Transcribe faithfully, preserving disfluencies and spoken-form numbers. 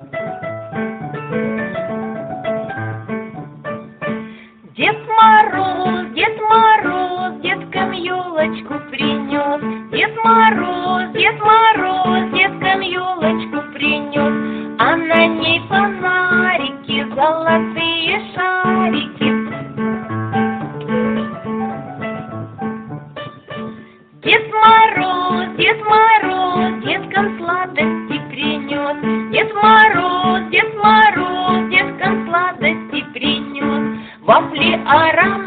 Дед Мороз, Дед Мороз, деткам елочку принес. Дед Мороз, Дед Мороз, деткам елочку принес. А на ней фонарики, золотые шарики. Дед Мороз, Дед Мороз, деткам сладости принес. Дед Мороз, Дед Мороз, деткам сладости принес. Вафли, арам